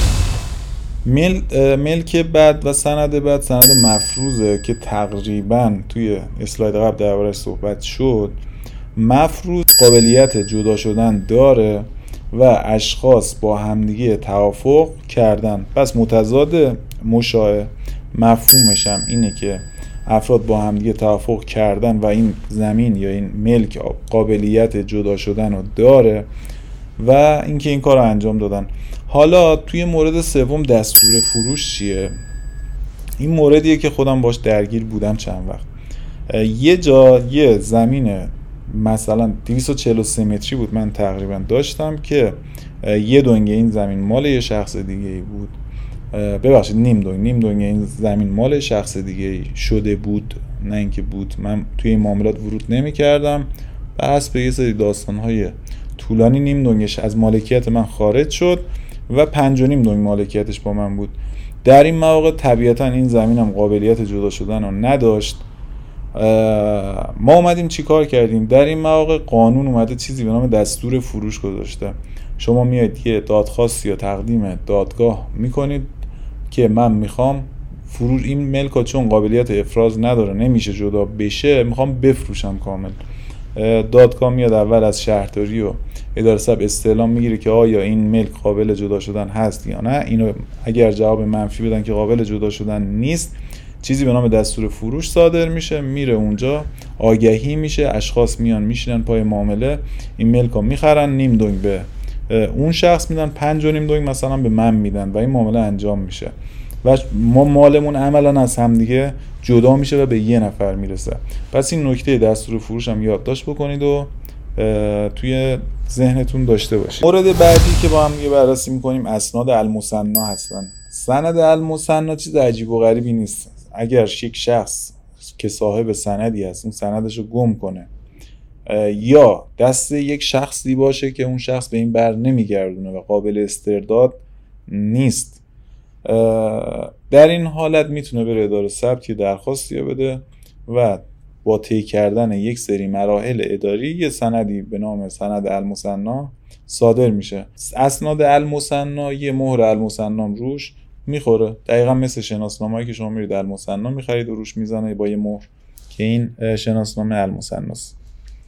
مل ملک بعد و سند بعد سند مفروضه که تقریبا توی اسلاید قبل درباره‌اش صحبت شد. مفروض قابلیت جدا شدن داره و اشخاص با همدیگه توافق کردن، پس متضاد مشاع. مفهومش هم اینه که افراد با همدیگه توافق کردن و این زمین یا این ملک قابلیت جدا شدن رو داره و اینکه این کار رو انجام دادن. حالا توی مورد سوم دستور فروش چیه؟ این موردیه که خودم باش درگیر بودم چند وقت. یه جا یه زمین مثلا دویست و چهل و سه متری بود من تقریبا داشتم که یه دنگه این زمین مال یه شخص دیگه ای بود، ببخشید نیم دنگ نیم دنگ این زمین مال شخص دیگه ای شده بود، نه اینکه بود. من توی این معاملات ورود نمی کردم، بس به یه سری داستان‌های طولانی نیم دنگش از مالکیت من خارج شد و پنج و نیم دنگ مالکیتش با من بود. در این مواقع طبیعتا این زمینم قابلیت جدا شدن رو نداشت. ما اومدیم چی کار کردیم؟ در این مواقع قانون اومده چیزی به نام دستور فروش گذاشته. شما میایید یه دادخواست یا تقدیم دادگاه میکنید که من میخوام فروش این ملک چون قابلیت افراز نداره نمیشه جدا بشه، میخوام بفروشم کامل. دادگاه میاد اول از شهرداری و اداره ثبت استعلام میگیره که آیا این ملک قابل جدا شدن هست یا نه. اینو اگر جواب منفی بدن که قابل جدا شدن نیست، چیزی به نام دستور فروش صادر میشه، میره اونجا آگهی میشه، اشخاص میان میشینن پای معامله، این ملک رو میخرن، نیم دنگ به اون شخص میدن، پنج و نیم دنگ مثلا به من میدن و این معامله انجام میشه و ما مالمون عملا از هم دیگه جدا میشه و به یه نفر میرسه. پس این نکته دستور فروش هم یادداشت بکنید و توی ذهنتون داشته باشید. مورد بعدی که با هم دیگه بررسی میکنیم اسناد المثنا هستن. سند المثنا چیز عجیب و غریبی نیست. اگر یک شخص که صاحب سندی هست اون سندش رو گم کنه یا دست یک شخصی باشه که اون شخص به این بر نمیگردونه و قابل استرداد نیست، در این حالت میتونه بره اداره ثبت درخواستی بده و با طی کردن یک سری مراحل اداری یه سندی به نام سند المثنا صادر میشه. اسناد المثنا یه مهر المثنا روش میخوره، دقیقا مثل شناسنامه‌ای که شما میرید المثنا میخرید و روش میزنه با یه مهر که این شناسنامه المثناست.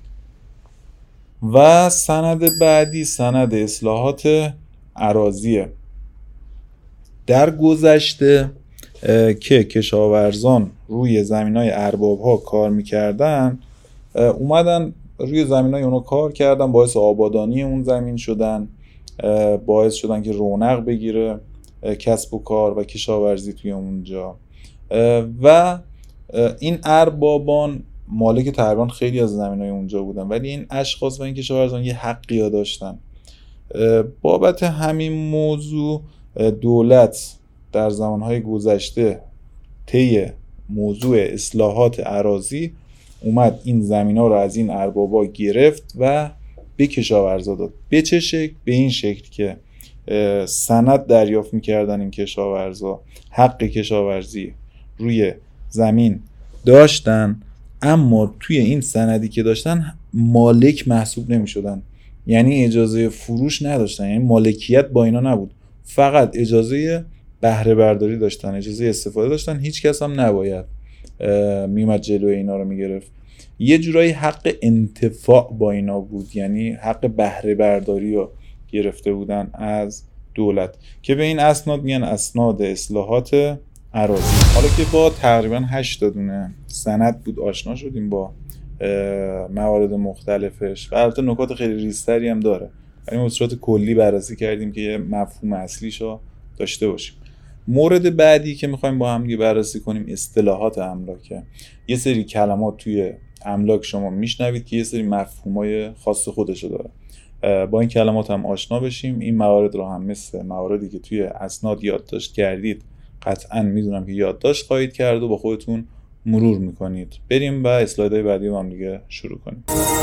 و سند بعدی سند اصلاحات اراضیه. در گذشته که کشاورزان روی زمینای ارباب ها کار میکردن، اومدن روی زمینای اونا کار کردن، باعث آبادانی اون زمین شدن، باعث شدن که رونق بگیره کسب و کار و کشاورزی توی اونجا و این اربابان مالک تقریبا خیلی از زمینای اونجا بودن، ولی این اشخاص و این کشاورزان یه حقی داشتن. بابت همین موضوع دولت در زمانهای گذشته طی موضوع اصلاحات اراضی اومد این زمینا رو از این اربابا گرفت و به کشاورزا داد. به چه شکل؟ به این شکل که سند دریافت میکردن این کشاورزا، حق کشاورزی روی زمین داشتن، اما توی این سندی که داشتن مالک محسوب نمیشدن، یعنی اجازه فروش نداشتن، یعنی مالکیت با اینا نبود، فقط اجازه بهره برداری داشتن، اجازه استفاده داشتن، هیچ کس هم نباید میومد جلوی اینا رو میگرفت. یه جورایی حق انتفاع با اینا بود، یعنی حق بهره برداری رو گرفته بودن از دولت که به این اسناد میگن اسناد اصلاحات اراضی. حالا که با تقریبا هشت دونه سند بود آشنا شدیم با موارد مختلفش و البته نکات خیلی ریزتری هم داره، یعنی به صورت کلی بررسی کردیم که یه مفهوم اصلیشو داشته باشیم. مورد بعدی که میخوایم با هم دیگه بررسی کنیم اصطلاحات املاکه. یه سری کلمات توی املاک شما میشنوید که یه سری مفهومای خاص خودشو داره، با این کلمات هم آشنا بشیم. این موارد رو هم مثل مواردی که توی اسناد یادداشت کردید قطعا میدونم که یادداشت خواهید کرد و با خودتون مرور میکنید. بریم و اسلایدهای بعدی با هم دیگه شروع کنیم.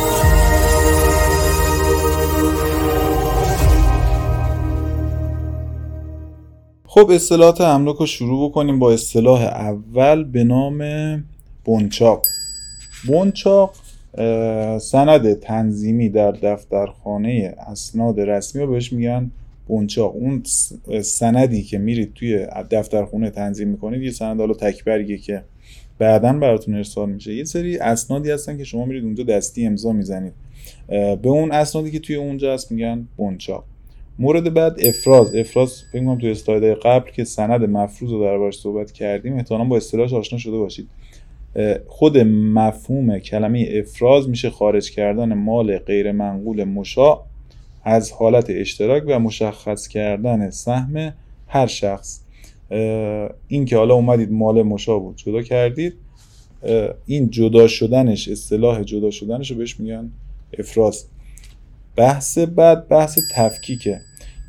خب اصطلاحات املاک رو شروع بکنیم با اصطلاح اول به نام بنچاق. بنچاق سند تنظیمی در دفترخانه اسناد رسمی رو بهش میگن بنچاق. اون سندی که میرید توی دفترخانه تنظیم میکنید یه سند حالا تکبریه که بعداً براتون ارسال میشه. یه سری اسنادی هستن که شما میرید اونجا دستی امضا میزنید، به اون اسنادی که توی اونجا هست میگن بنچاق. مورد بعد افراز. افراز فکر کنم توی اسلایدهای قبل که سند مفروض رو دربارش صحبت کردیم احتمالاً با اصطلاحش آشنا شده باشید. خود مفهوم کلمه افراز میشه خارج کردن مال غیر منقول مشاع از حالت اشتراک و مشخص کردن سهم هر شخص. این که حالا اومدید مال مشاع بود جدا کردید، این جدا شدنش، اصطلاح جدا شدنش رو بهش میگن افراز. بحث بعد بحث تفکیکه.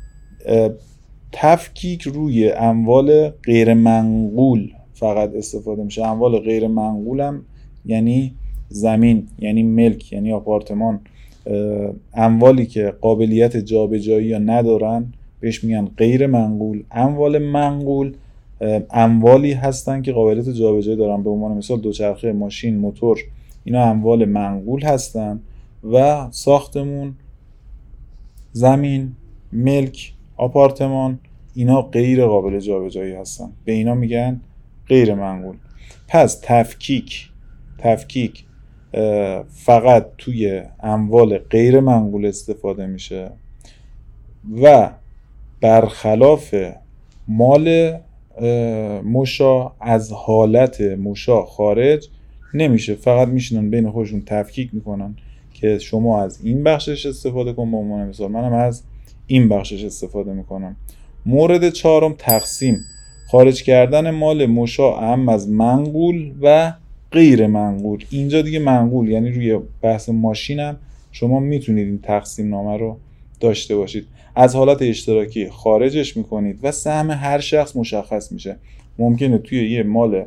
تفکیک روی اموال غیر منقول فقط استفاده میشه. اموال غیر منقول هم یعنی زمین، یعنی ملک، یعنی آپارتمان. اموالی که قابلیت جابجایی یا ندارن بهش میگن غیر منقول. اموال منقول اموالی هستن که قابلیت جابجایی دارن، به عنوان مثال دوچرخه، ماشین، موتور، اینا اموال منقول هستن. و ساختمون، زمین، ملک، آپارتمان، اینا غیر قابل جابجایی هستن، به اینا میگن غیر منقول. پس تفکیک تفکیک فقط توی اموال غیر منقول استفاده میشه و برخلاف مال مشاع از حالت مشاع خارج نمیشه. فقط میشینن بین خودشون تفکیک میکنن که شما از این بخشش استفاده کن، به عنوان مثال منم از این بخشش استفاده میکنم. مورد چهارم تقسیم. خارج کردن مال مشاع هم از منقول و غیر منقول. اینجا دیگه منقول یعنی روی بحث ماشینم شما میتونید این تقسیم نامه رو داشته باشید. از حالت اشتراکی خارجش میکنید و سهم هر شخص مشخص میشه. ممکنه توی یه مال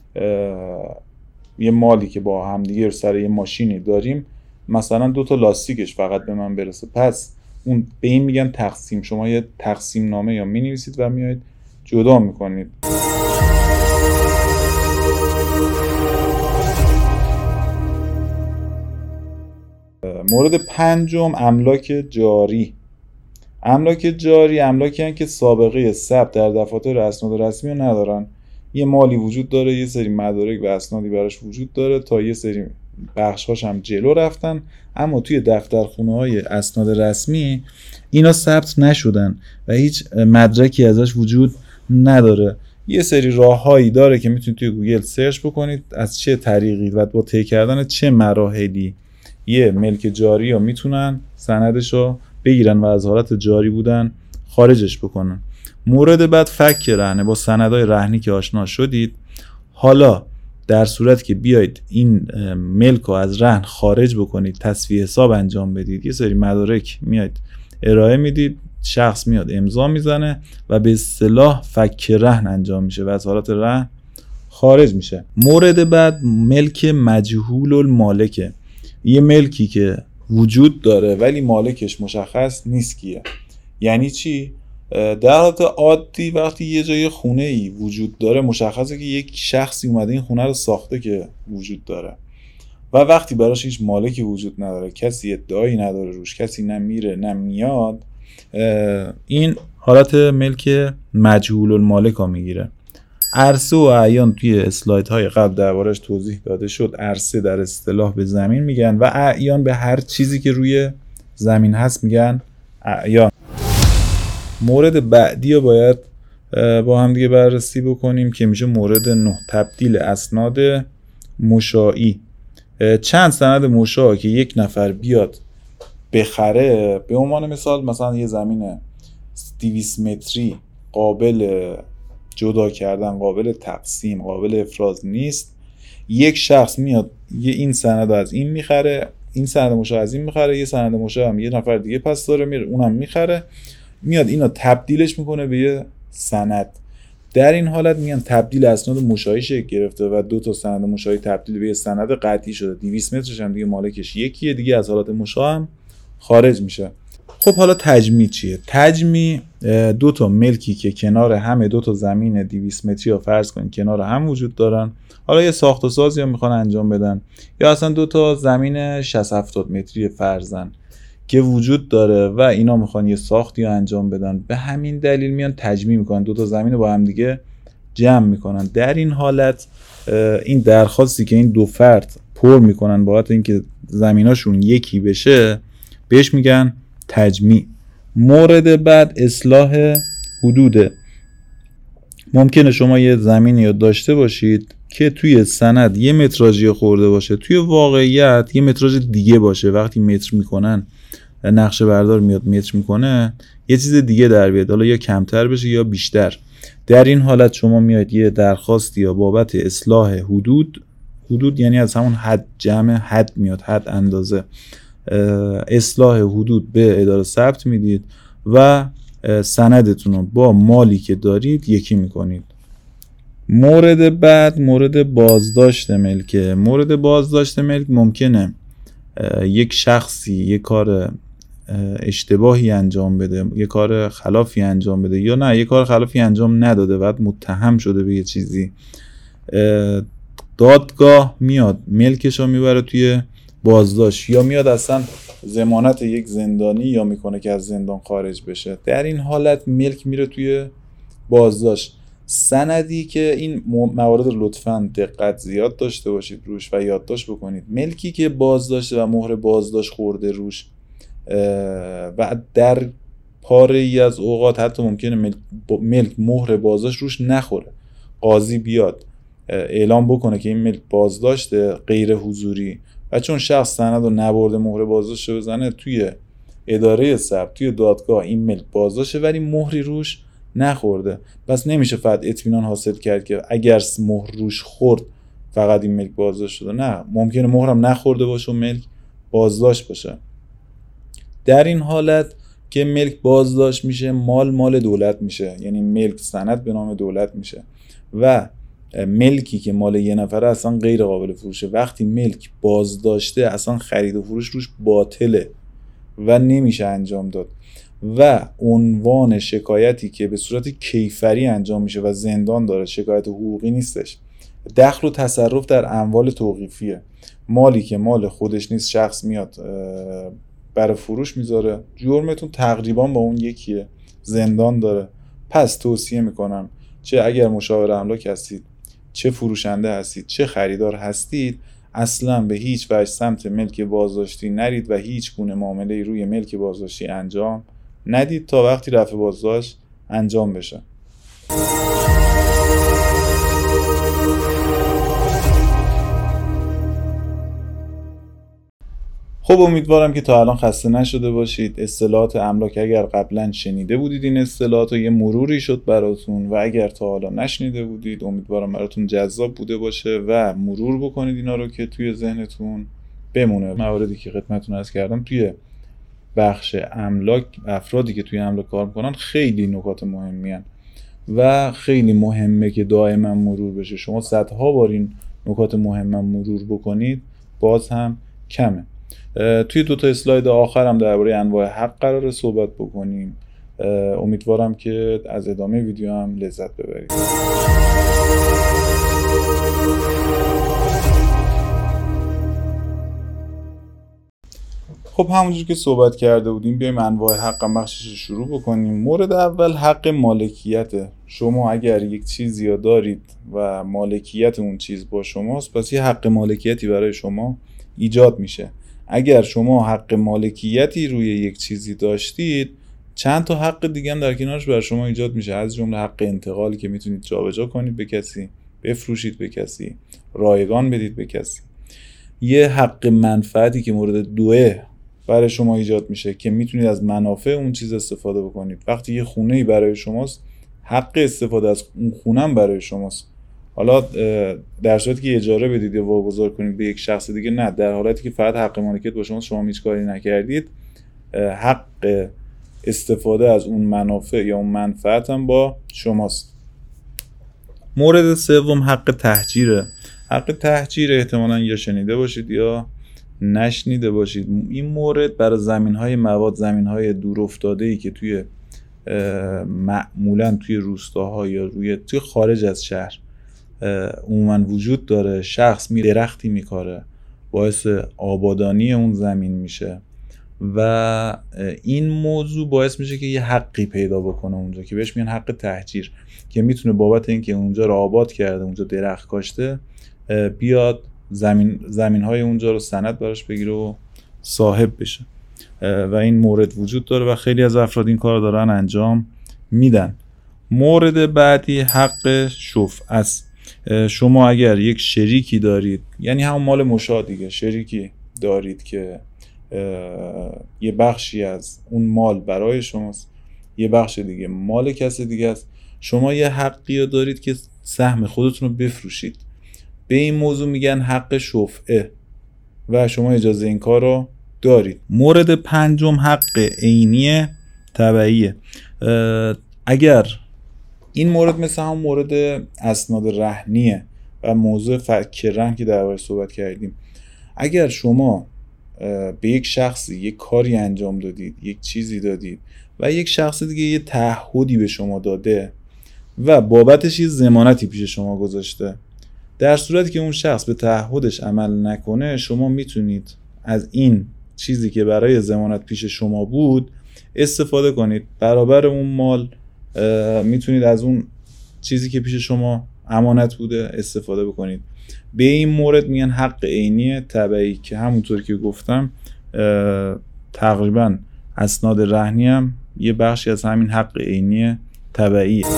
یه مالی که با هم دیگه سر یه ماشینی داریم مثلا دو تا لاستیکش فقط به من برسه، پس اون به این میگن تقسیم. شما یه تقسیم نامه یا مینویسید و میایید جدا میکنید. مورد پنجم املاک جاری. املاک جاری املاکی هستند که سابقه ثبت در دفاتر اسناد رسمی رو ندارن. یه مالی وجود داره، یه سری مدارک و اسنادی براش وجود داره، تا یه سری بخش‌هاش هم جلو رفتن، اما توی دفترخونه‌های اسناد رسمی اینا ثبت نشدن و هیچ مدرکی ازش وجود نداره. یه سری راههایی داره که میتونید توی گوگل سرچ بکنید از چه طریقی و با طی کردن چه مراحلی یه ملک جاری رو میتونن سندش رو بگیرن و از حالت جاری بودن خارجش بکنن. مورد بعد فک رهنه. با سندهای رهنی که آشنا شدید، حالا در صورت که بیاید این ملک رو از رهن خارج بکنید، تسویه حساب انجام بدید، یه سری مدارک میاد ارائه میدید، شخص میاد امضا میزنه و به اصطلاح فک رهن انجام میشه و از حالت رهن خارج میشه. مورد بعد ملک مجهول المالکه. یه ملکی که وجود داره ولی مالکش مشخص نیست کیه. یعنی چی؟ در حالت عادی وقتی یه جای خونه ای وجود داره مشخصه که یک شخصی اومده این خونه رو ساخته که وجود داره، و وقتی براش هیچ مالکی وجود نداره، کسی ادعایی نداره روش، کسی نه میره نه میاد، این حالت ملک مجهول المالک ها میگیره. عرصه و اعیان توی اسلاید های قبل دربارش توضیح داده شد. عرصه در اصطلاح به زمین میگن و اعیان به هر چیزی که روی زمین هست میگن اعیان. مورد بعدی رو باید با هم دیگه بررسی بکنیم که میشه مورد نه، تبدیل اسناد مشاعی. چند سند مشاع که یک نفر بیاد بخره، به عنوان مثال مثلا یه زمین دویست متری قابل جدا کردن، قابل تقسیم، قابل افراز نیست، یک شخص میاد یه این سند از این میخره، این سند مشاع از این میخره، یه سند مشاع هم یه نفر دیگه پس داره میره اونم میخره، میاد اینو تبدیلش میکنه به یه سند. در این حالت میگن تبدیل اسناد مشاعی شکل گرفته و دو تا سند مشاعی تبدیل به یه سند قطعی شده. دویست مترش هم دیگه مالکش یکیه، دیگه از حالت مشاع هم خارج میشه. خب حالا تجمیع چیه؟ تجمیع دو تا ملکی که کنار هم، دو تا زمین دویست متری رو فرض کنید کنار هم وجود دارن، حالا یه ساخت و سازی هم میخوان انجام بدن، یا اصلا دو تا زمین شصت هفتاد متری فرضاً که وجود داره و اینا میخوان یه ساختی رو انجام بدن، به همین دلیل میان تجمیع میکنن، دو تا زمین رو با هم دیگه جمع میکنن. در این حالت این درخواستی که این دو فرد پر میکنن بابت اینکه زمیناشون یکی بشه بهش میگن تجمیع. مورد بعد اصلاح حدوده. ممکنه شما یه زمینی رو داشته باشید که توی سند یه متراژی خورده باشه، توی واقعیت یه متراژ دیگه باشه. وقتی متر میکنن، نقشه بردار میاد متر میکنه، یه چیز دیگه در بیاد، حالا یا کمتر بشه یا بیشتر. در این حالت شما میاد یه درخواستی یا بابت اصلاح حدود، حدود یعنی از همون حد، جمع حد میاد، حد اندازه، اصلاح حدود به اداره ثبت میدید و سندتون رو با مالی که دارید یکی میکنید. مورد بعد مورد بازداشت ملک. مورد بازداشت ملک ممکنه یک شخصی یک کار اشتباهی انجام بده، یک کار خلافی انجام بده، یا نه یک کار خلافی انجام نداده بعد متهم شده به یه چیزی، دادگاه میاد ملکش رو میبره توی بازداشت، یا میاد اصلا ضمانت یک زندانی یا میکنه که از زندان خارج بشه. در این حالت ملک میره توی بازداشت. سندی که این موارد لطفاً دقت زیاد داشته باشید روش و یادداشت بکنید. ملکی که بازداشته و مهر بازداشت خورده روش و در پاره ای از اوقات حتی ممکنه ملک, ملک مهر بازداشت روش نخوره، قاضی بیاد اعلام بکنه که این ملک بازداشته غیر حضوری و چون شخص سند رو نبرده مهر بازداشت رو بزنه توی اداره ثبت، توی دادگاه این ملک بازداشته ولی مهری روش نخورده، پس نمیشه فقط اطمینان حاصل کرد که اگر مهر روش خورد فقط این ملک بازداشت شده. نه، ممکنه مهرم نخورده باشه و ملک بازداشت باشه. در این حالت که ملک بازداشت میشه، مال مال دولت میشه، یعنی ملک سند به نام دولت میشه و ملکی که مال یه نفره اصلا غیر قابل فروشه. وقتی ملک بازداشته اصلا خرید و فروش روش باطله و نمیشه انجام داد و عنوان شکایتی که به صورت کیفری انجام میشه و زندان داره، شکایت حقوقی نیستش، دخل و تصرف در اموال توقیفیه. مالی که مال خودش نیست شخص میاد برای فروش میذاره، جرمتون تقریبا با اون یکیه، زندان داره. پس توصیه میکنم چه اگر مشاور املاک هستید، چه فروشنده هستید، چه خریدار هستید، اصلا به هیچ وجه سمت ملک بازداشتی نرید و هیچ گونه معامله روی ملک بازداشتی انجام ندید تا وقتی رفع بازداشت انجام بشه. خب امیدوارم که تا الان خسته نشده باشید. اصطلاحات املاک اگر قبلا شنیده بودید این اصطلاحات یه مروری شد براتون و اگر تا حالا نشنیده بودید امیدوارم براتون جذاب بوده باشه و مرور بکنید اینا رو که توی ذهنتون بمونه. مواردی که خدمتتون عرض کردم توی بخش املاک، افرادی که توی املاک کار میکنن خیلی نکات مهمی هن و خیلی مهمه که دائما مرور بشه. شما صدها بار این نکات مهم مرور بکنید باز هم کمه. توی دو تا اسلاید آخرم درباره انواع حق قراره صحبت بکنیم. امیدوارم که از ادامه ویدیو هم لذت ببرید. خب همونجور که صحبت کرده بودیم بیایم انواع حق هم بخشش شروع بکنیم. مورد اول حق مالکیته. شما اگر یک چیزی رو دارید و مالکیت اون چیز با شماست، پس یه حق مالکیتی برای شما ایجاد میشه. اگر شما حق مالکیتی روی یک چیزی داشتید، چند تا حق دیگه هم در کنارش برای شما ایجاد میشه، از جمله حق انتقالی که میتونید جابجا کنید به کسی، بفروشید به کسی، رایگان بدید به کسی. یه حق منفعتی که مورد دوه برای شما ایجاد میشه که میتونید از منافع اون چیز استفاده بکنید. وقتی یه خونه‌ای برای شماست، حق استفاده از اون خونه هم برای شماست. حالا در صورتی که اجاره بدید یا واگذار کنید به یک شخص دیگه نه، در حالتی که فقط حق مالکیت با شماست، شما هیچ کاری نکردید، حق استفاده از اون منافع یا اون منفعت هم با شماست. مورد سوم حق تهجیره. حق تهجیر احتمالاً یا شنیده باشید یا نشنیده باشید. این مورد برای زمین‌های مواد، زمین‌های دور افتاده‌ای که توی معمولاً توی روستاها یا روی توی خارج از شهر عموماً وجود داره. شخص می درختی میکاره، باعث آبادانی اون زمین میشه و این موضوع باعث میشه که یه حقی پیدا بکنه اونجا که بهش میگن حق تهجیر، که میتونه بابت اینکه اونجا رو آباد کرده، اونجا درخت کاشته، بیاد زمین زمین‌های اونجا رو سند براش بگیره و صاحب بشه و این مورد وجود داره و خیلی از افراد این کار دارن انجام میدن. مورد بعدی حق شفع است. شما اگر یک شریکی دارید، یعنی همون مال مشاع دیگه، شریکی دارید که یه بخشی از اون مال برای شماست، یه بخش دیگه مال کسی دیگه است، شما یه حقی رو دارید که سهم خودتون رو بفروشید. به این موضوع میگن حق شفعه و شما اجازه این کار رو دارید. مورد پنجم حق عینی تبعیه. اگر این مورد مثل هم مورد اسناد رهنیه و موضوع فک رهن که دربارش صحبت کردیم، اگر شما به یک شخصی یک کاری انجام دادید، یک چیزی دادید و یک شخص دیگه یه تعهدی به شما داده و بابتش یه ضمانتی پیش شما گذاشته، در صورتی که اون شخص به تعهدش عمل نکنه، شما میتونید از این چیزی که برای ضمانت پیش شما بود استفاده کنید. برابر اون مال میتونید از اون چیزی که پیش شما امانت بوده استفاده بکنید. به این مورد میگن حق عینی تبعی که همونطور که گفتم تقریبا اسناد رهنی هم یه بخشی از همین حق عینی تبعیه.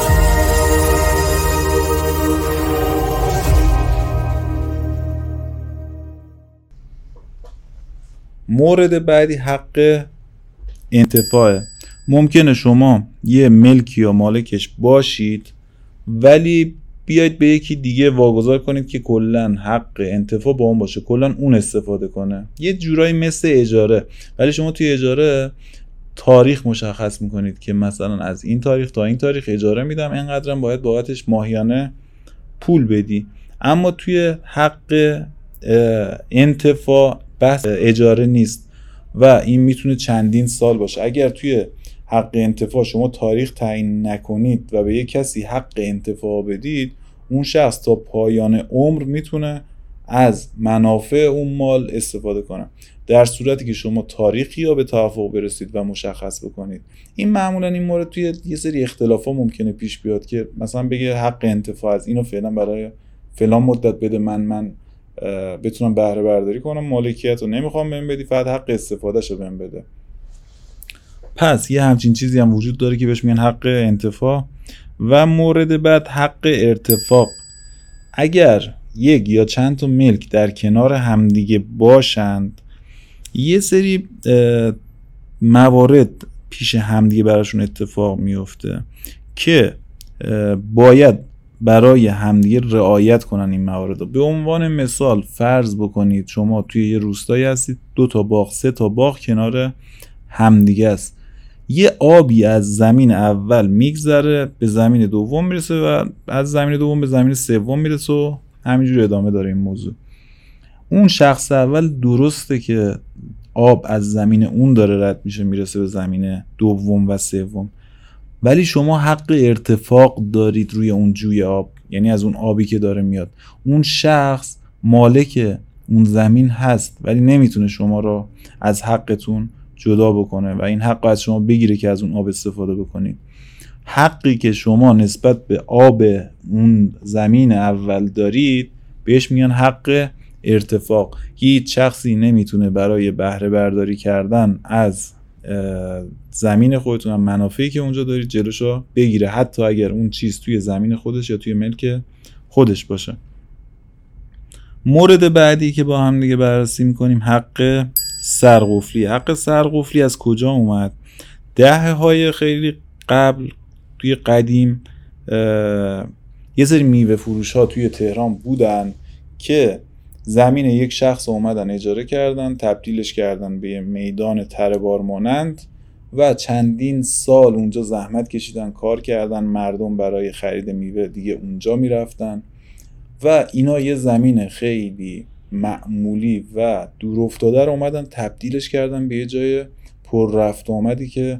مورد بعدی حق انتفاعه. ممکنه شما یه ملکی یا مالکش باشید ولی بیاید به یکی دیگه واگذار کنید که کلن حق انتفاع با اون باشه، کلن اون استفاده کنه. یه جورایی مثل اجاره، ولی شما توی اجاره تاریخ مشخص میکنید که مثلا از این تاریخ تا این تاریخ اجاره میدم، اینقدرم باید بابتش ماهیانه پول بدی. اما توی حق انتفاع بحث اجاره نیست و این میتونه چندین سال باشه. اگر توی حق انتفاع شما تاریخ تعیین نکنید و به یک کسی حق انتفاع بدید، اون شخص تا پایان عمر میتونه از منافع اون مال استفاده کنه، در صورتی که شما تاریخی یا به توافق برسید و مشخص بکنید. این معمولا این مورد توی یه سری اختلافا ممکنه پیش بیاد که مثلا بگه حق انتفاع از اینو فعلا برای فلان مدت بده، من من بتونم بهره برداری کنم، مالکیت رو نمیخوام بهم بدی، فقط حق استفادهش رو بهم بده. پس یه همچین چیزی هم وجود داره که بهش میگن حق انتفاع. و مورد بعد حق ارتفاق. اگر یک یا چند تا ملک در کنار همدیگه باشند، یه سری موارد پیش همدیگه براشون اتفاق میفته که باید برای همدیگه رعایت کنن این موارد رو. به عنوان مثال فرض بکنید شما توی یه روستایی هستید، دو تا باغ، سه تا باغ کنار همدیگه است. یه آبی از زمین اول میگذره به زمین دوم میرسه و از زمین دوم به زمین سوم میرسه و همینجوری ادامه داره این موضوع. اون شخص اول درسته که آب از زمین اون داره رد میشه میرسه به زمین دوم و سوم، ولی شما حق ارتفاق دارید روی اون جوی آب، یعنی از اون آبی که داره میاد. اون شخص مالک اون زمین هست ولی نمیتونه شما رو از حقتون جدا بکنه و این حق از شما بگیره که از اون آب استفاده بکنید. حقی که شما نسبت به آب اون زمین اول دارید بهش میگن حق ارتفاق. هیچ شخصی نمیتونه برای بهره برداری کردن از زمین خودتون هم منافعی که اونجا دارید جلوشو بگیره، حتی اگر اون چیز توی زمین خودش یا توی ملک خودش باشه. مورد بعدی که با هم دیگه بررسی میکنیم حق سرقفلی. حق سرقفلی از کجا اومد؟ دهه های خیلی قبل توی قدیم یه سری میوه فروش ها توی تهران بودن که زمین یک شخص اومدن اجاره کردن، تبدیلش کردن به میدان تره بار مانند و چندین سال اونجا زحمت کشیدن، کار کردن، مردم برای خرید میوه دیگه اونجا میرفتن و اینا یه زمین خیلی معمولی و دور افتاده رو اومدن تبدیلش کردن به یه جای پر رفت آمدی که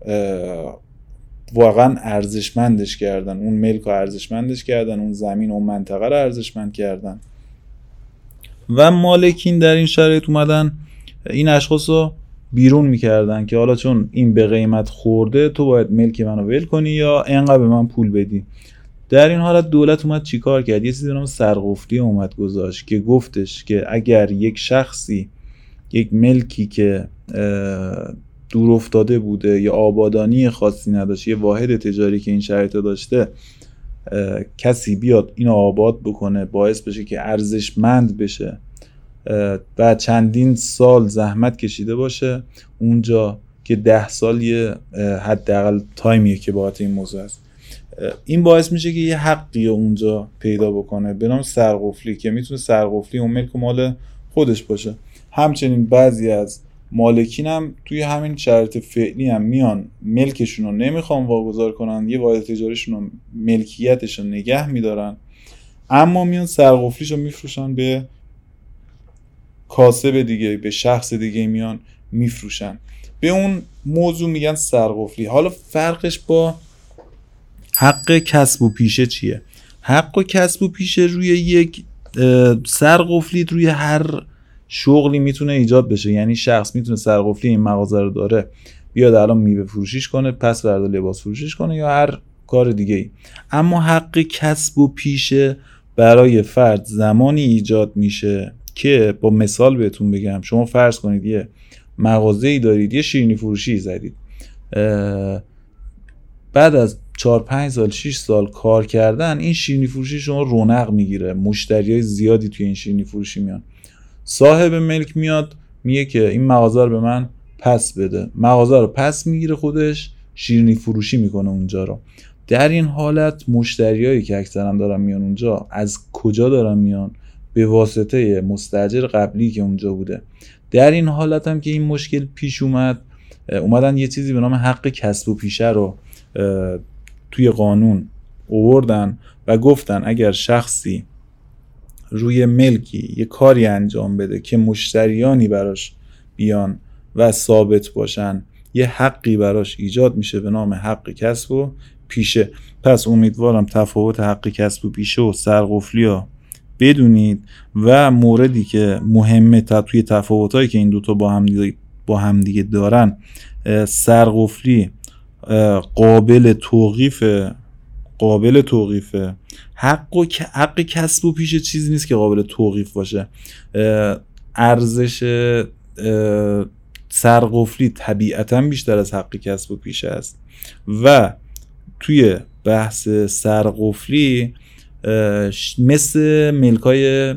واقعا ارزشمندش کردن، اون ملک رو ارزشمندش کردن، اون زمین و اون منطقه رو ارزشمند کردن و مالکین در این شرایط اومدن این اشخاص رو بیرون میکردن که حالا چون این به قیمت خورده تو باید ملک منو ول کنی یا اینقدر به من پول بدی. در این حالت دولت اومد چیکار کرد؟ یه چیزی به نام سرقفلی اومد گذاشت که گفتش که اگر یک شخصی یک ملکی که دور افتاده بوده یا آبادانی خاصی نداشت، یه واحد تجاری که این شرایط داشته، کسی بیاد اینو آباد بکنه باعث بشه که ارزشمند بشه و چندین سال زحمت کشیده باشه اونجا که ده سال یه حداقل تایمیه که باعث این موضوع است، این باعث میشه که یه حقی اونجا پیدا بکنه به نام سرقفلی که میتونه سرقفلی اون ملک مال خودش باشه. همچنین بعضی از مالکین هم توی همین شرایط فعلی هم میان ملکشون رو نمیخوان واگذار کنن، یه واحد تجاریشون رو ملکیتش رو نگه میدارن، اما میان سرقفلیش رو میفروشن به کاسب دیگه، به شخص دیگه میان میفروشن. به اون موضوع میگن سرقفلی. حالا فرقش با حق کسب و پیشه چیه؟ حق و کسب و پیشه روی یک سرقفلی روی هر شغلی میتونه ایجاد بشه، یعنی شخص میتونه سرقفلی این مغازه رو داره بیاد الان میوه فروشیش کنه، پس فردا لباس فروشیش کنه یا هر کار دیگه ای. اما حق کسب و پیشه برای فرد زمانی ایجاد میشه که با مثال بهتون بگم، شما فرض کنید یه مغازه ای دارید، یه شیرینی فروشی زدید، بعد از چهار پنج سال شش سال کار کردن این شیرینی فروشی شما رونق میگیره، مشتریای زیادی توی این شیرینی فروشی میان، صاحب ملک میاد میگه که این مغازه رو به من پس بده، مغازه رو پس میگیره خودش شیرینی فروشی میکنه اونجا رو. در این حالت مشتریایی که اکثرا دارن میان اونجا از کجا دارن میان؟ به واسطه مستاجر قبلی که اونجا بوده. در این حالت هم که این مشکل پیش اومد، اومدن یه چیزی به نام حق کسب و پیشه رو توی قانون آوردن و گفتن اگر شخصی روی ملکی یه کاری انجام بده که مشتریانی براش بیان و ثابت باشن، یه حقی براش ایجاد میشه به نام حق کسب و پیشه. پس امیدوارم تفاوت حق کسب و پیشه و سرقفلی رو بدونید و موردی که مهمه تا توی تفاوتایی که این دوتا با هم دیگه با هم دیگه دارن، سرقفلی قابل توقیف قابل توقیفه، حق و حق کسب و پیشه چیزی نیست که قابل توقیف باشه. ارزش سرقفلی طبیعتاً بیشتر از حق کسب و پیشه است و توی بحث سرقفلی مثل ملکای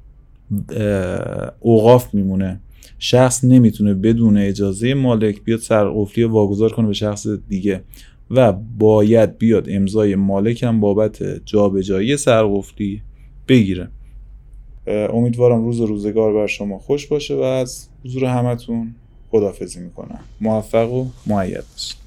اوقاف میمونه، شخص نمیتونه بدون اجازه مالک بیاد سرقفلی رو واگذار کنه به شخص دیگه و باید بیاد امضای مالک هم بابت جابجایی سرقفلی بگیره. امیدوارم روز و روزگار بر شما خوش باشه و از حضور همتون خداحافظی میکنم. موفق و مؤید باشید.